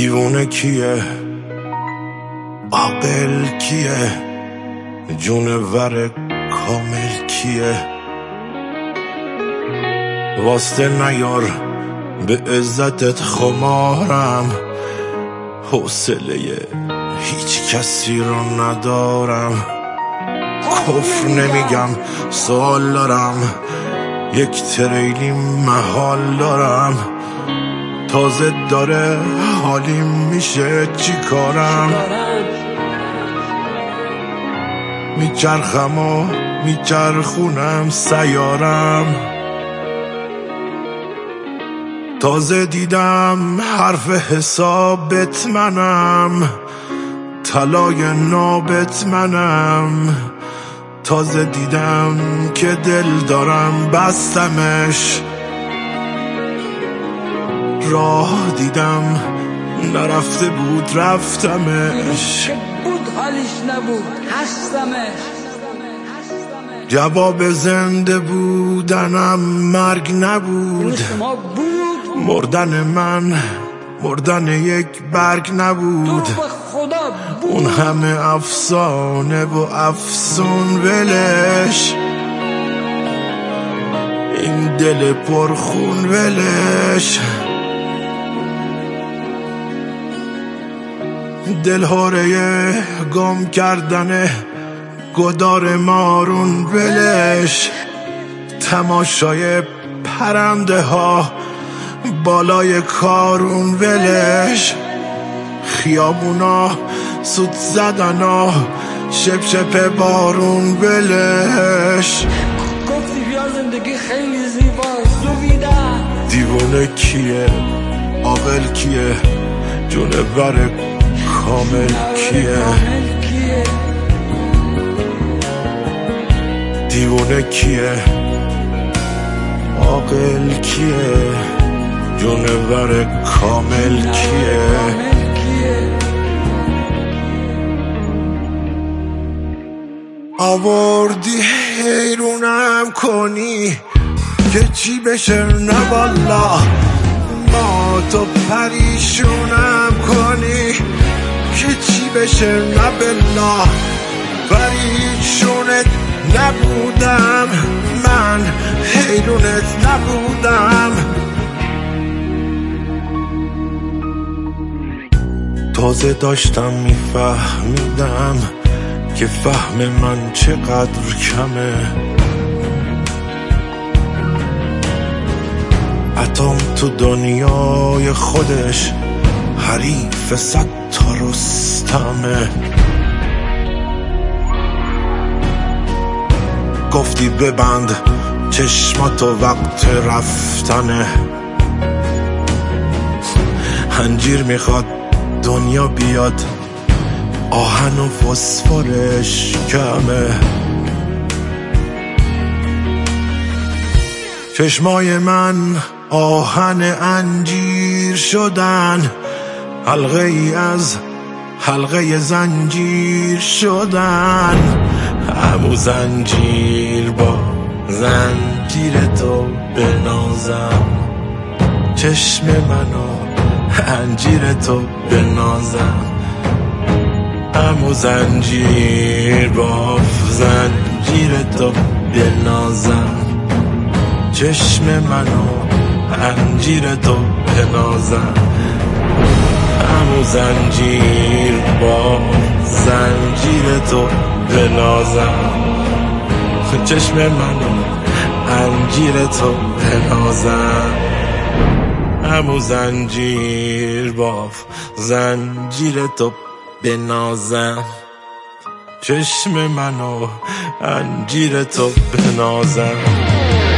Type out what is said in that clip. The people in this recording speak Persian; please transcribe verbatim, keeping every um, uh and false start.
دیوونه کیه، عاقل کیه، جونور کامل کیه؟ واسطه نیار به عزتت خمارم، حوصله هیچ کسی رو ندارم. کفر نمیگم سوال دارم، یک تریلی محال دارم. تازه داره حالیم میشه چی کارم؟ میچرخم و میچرخونم سیارم. تازه دیدم حرف حسابت منم، طلای نابت منم. تازه دیدم که دل دارم بستمش، راه دیدم نرفته بود رفتمش. بود حالیش نبود هستمش. جواب زنده بودنم مرگ نبود، مردن من مردن یک برگ نبود. اون همه افسانه و افسون ولش، این دل پرخون ولش. دل هاره گم کردن گدار مارون ولش. تماشای پرنده ها بالای کارون ولش. خیابونا سوت زدنا شپ شپ بارون ولش. گفتی بیا زندگی خیلی زیباست دویدم. دیوونه کیه، عاقل کیه، جونور کامل کیه؟ دیوونه کیه، عاقل کیه، جونور کامل کیه؟ آوردی حیرونم کنی که چی بشه نه والا. ما تو پریشونم کنی که چی بشه نه بالله. پریشونت نبودم من، حیرونت نبودم. تازه داشتم میفهمیدم که فهم من چقدر کمه. اتم تو دنیای خودش حریف صد تا رستمه. گفتی ببند چشماتو وقت رفتنه. انجیر میخواد دنیا بیاد، آهن و فسفرش کمه. چشمای من آهن انجیر شدن، حلقه ای از حلقه زنجیر شدن. همو زنجیر با زنجیر تو بنازم، چشم منو انجیر تو بنازم. همو زنجیر با زنجیر تو بنازم، چشم منو انجیر تو بنازم. همو زنجیر با زنجیر تو بنازم، چشم منو انجیر تو بنازم. همو زنجیر با زنجیر تو بنازم، چشم منو انجیر تو بنازم.